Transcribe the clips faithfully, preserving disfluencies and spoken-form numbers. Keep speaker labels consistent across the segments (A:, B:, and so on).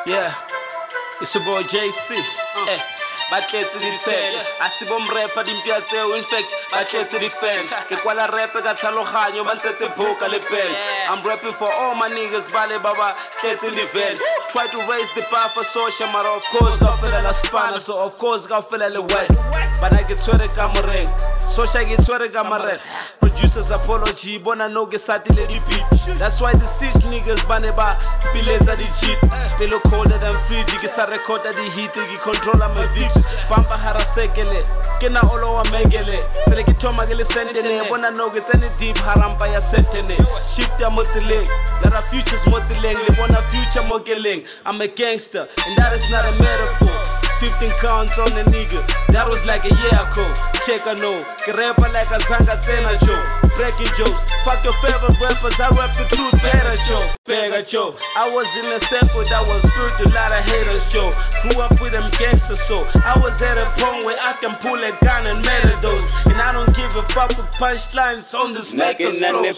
A: Yeah, it's your boy J C. Uh. Eh, batletse ditshele a se bom rapper dimpia tseo, in fact batletse di-fan ke kwala rap ka tlhaloganyo ba ntsetse boka le pen. I'm rapping for all my niggas bale baba tletse di van. Try to raise the bar for social, but of course I feel like a spanner, so of course I feel like a wet. But I get twere ka moreng, social get twere ka mare. Producers apology, bona no get satile di beat. That's why the six niggas bane ba piletsa di cheat. Pelo colder than fridge, ke sa recorda di hit, ke controller my beat. Pampa harasekele, ke na olo wa mengele. Sele ke thoma ke le sentene, bona no get any deep harampa ya sentene. Shift ya motileng, let our futures motileng, le bona future mogeleng. I'm a gangster, and that is not a metaphor. fifteen counts on a nigga, that was like a year ago. Check I know, ke rapper like a Zanga Tena Joe. Breaking jokes, fuck your favorite rappers, I rap the truth better, Joe. Better Joe, I was in a circle that was filled with a lot of haters, Joe. Grew up with them gangsters, so I was at a point where I can pull a gun and murder those. And I don't give a fuck with punchlines on the speakers flows.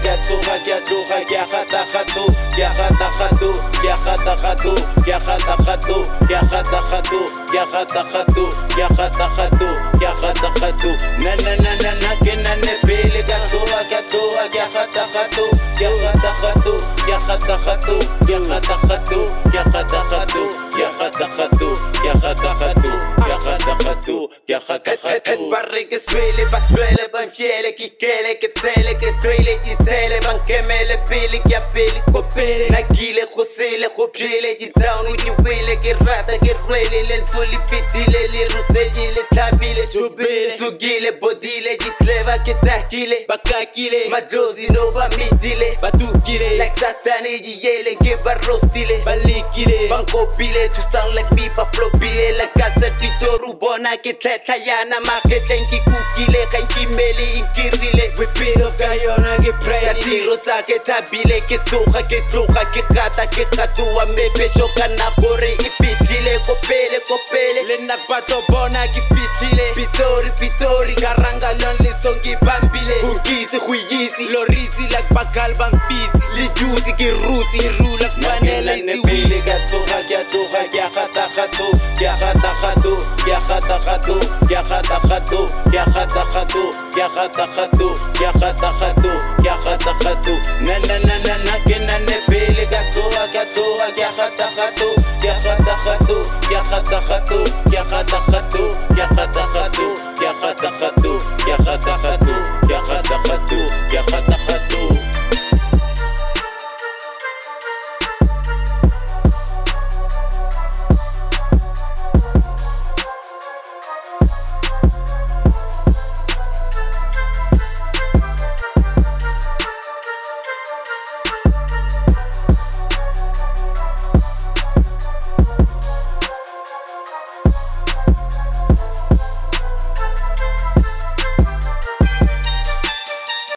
B: Ya gata gato, ya gata gato, ya gata gato. Na na na na na ke na ne pele gato, gato, ya gata gato, ya gata gato, ya gata gato, ya gata gato, ya gata gato, ya gata gato, ya gata gato, ya gata gato, ya gata gato. Het barre que suele, ba suele, ban fiele, que kele, que tele, que tuele, que tele, ban kemele, pele, que apele, copele, na gile, josele, jopele, que down, que wele, que rata, que ruele, le Soli fitile, li rusegile, le tabile, jubile, sugile, bodile, jitleva, ke tahkile, bakakile, majozi, no ba midile, batukile, like satani, yele, ke barrostile, balikile, bankopile, to sound like me, pa flopile, la casa titoru, bona, ke tletayana, maketen, ki kukile, kanki meli, inkirile, whipilo, kayona, ke praya, tiro, ke tabile, ke toja, ke toja, ke kata, ke katua, me pesho, kanafore, ipitile, kopele, kopele le nakbato bona ke fitile pitori pitori garanga lon le tsongi bambile ukitsi khuyitsi lorisi like bakal bang fitsi le juicy ke roots ke rula spanela ne pele ka tsoga ke tsoga ke gata gato ke gata gato ke gata gato ke gata gato ke gata gato ke gata gato ke gata gato ke gata gato na na na na na ke na ne pele ka tsoga ke tsoga ke gata gato ke gata gato ke gata gato ya gata gato ya gata gato ya gata gato